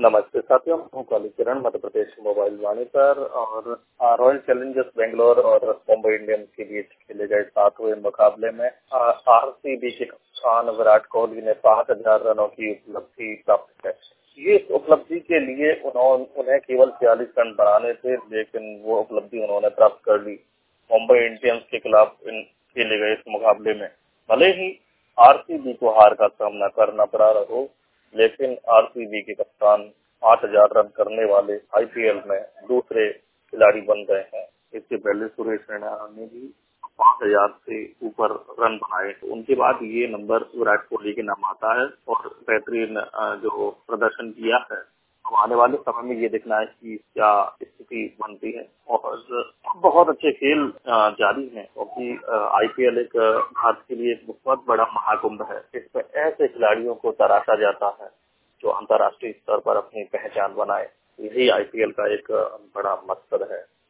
नमस्ते साथियों, मैं हूं कालीचरण मध्य प्रदेश मोबाइल वाणी पर और रॉयल चैलेंजर्स बेंगलोर और मुंबई इंडियंस के बीच खेले गए 7वें मुकाबले में आरसीबी के कप्तान विराट कोहली ने 5,000 रनों की उपलब्धि प्राप्त की। ये उपलब्धि के लिए उन्हें केवल 46 रन बनाने थे, लेकिन वो उपलब्धि उन्होंने प्राप्त कर ली। मुंबई इंडियंस के खिलाफ खेले गए इस मुकाबले में भले ही आरसीबी को हार का सामना करना पड़ा रहो, लेकिन आरसीबी के कप्तान 8,000 रन करने वाले आईपीएल में दूसरे खिलाड़ी बन गए हैं। इससे पहले सुरेश रैना ने भी 5,000 से ऊपर रन बनाए। उनके बाद ये नंबर विराट कोहली के नाम आता है और बेहतरीन जो प्रदर्शन किया है। अब आने वाले समय में ये देखना है कि क्या स्थिति बनती है और बहुत अच्छे खेल जारी है, क्योंकि आईपीएल एक भारत के लिए एक बहुत बड़ा महाकुंभ है। इसमें ऐसे खिलाड़ियों को तराशा जाता है जो अंतर्राष्ट्रीय स्तर पर अपनी पहचान बनाए। यही आईपीएल का एक बड़ा मकसद है।